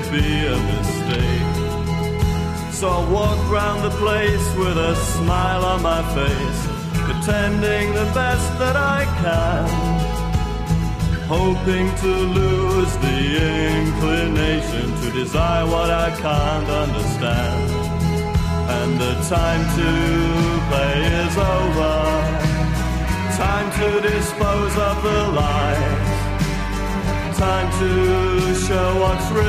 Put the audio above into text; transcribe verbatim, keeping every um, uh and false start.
be a mistake. So I walk round the place with a smile on my face, pretending the best that I can, hoping to lose the inclination to desire what I can't understand. And the time to play is over, time to dispose of the lies, time to show what's real.